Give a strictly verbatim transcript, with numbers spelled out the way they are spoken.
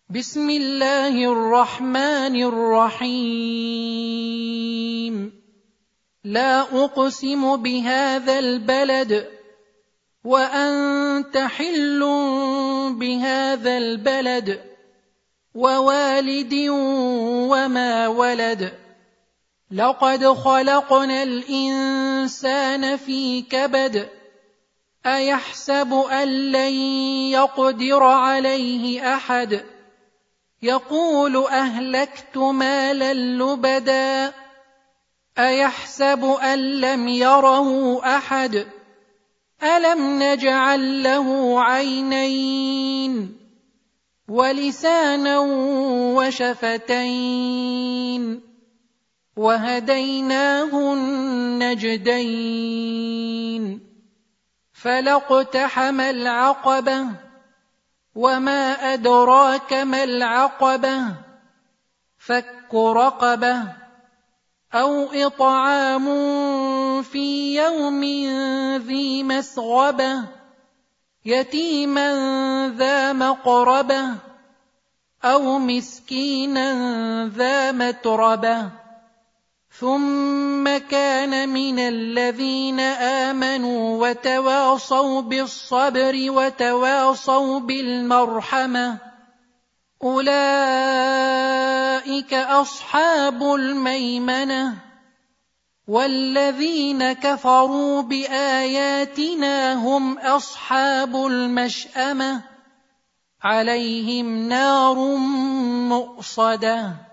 بسم الله الرحمن الرحيم لا أقسم بهذا البلد وأنت حل بهذا البلد ووالد وما ولد لقد خلقنا الإنسان في كبد أيحسب أن لن يقدر عليه أحد يقول أهلكت مالا لبدا أيحسب أن لم يره أحد ألم نجعل له عينين ولسانا وشفتين وهديناه النجدين فلاقتحم العقبة وما أدراك ما العقبة فك رقبة أو إطعام في يوم ذي مسغبة يتيما ذا مقربة أو مسكينا ذا متربة ثم كان من الذين آمنوا وتواصوا بالصبر وتواصوا بالمرحمة أولئك أصحاب الميمنة والذين كفروا بآياتنا هم أصحاب المشأمة عليهم نار مؤصدة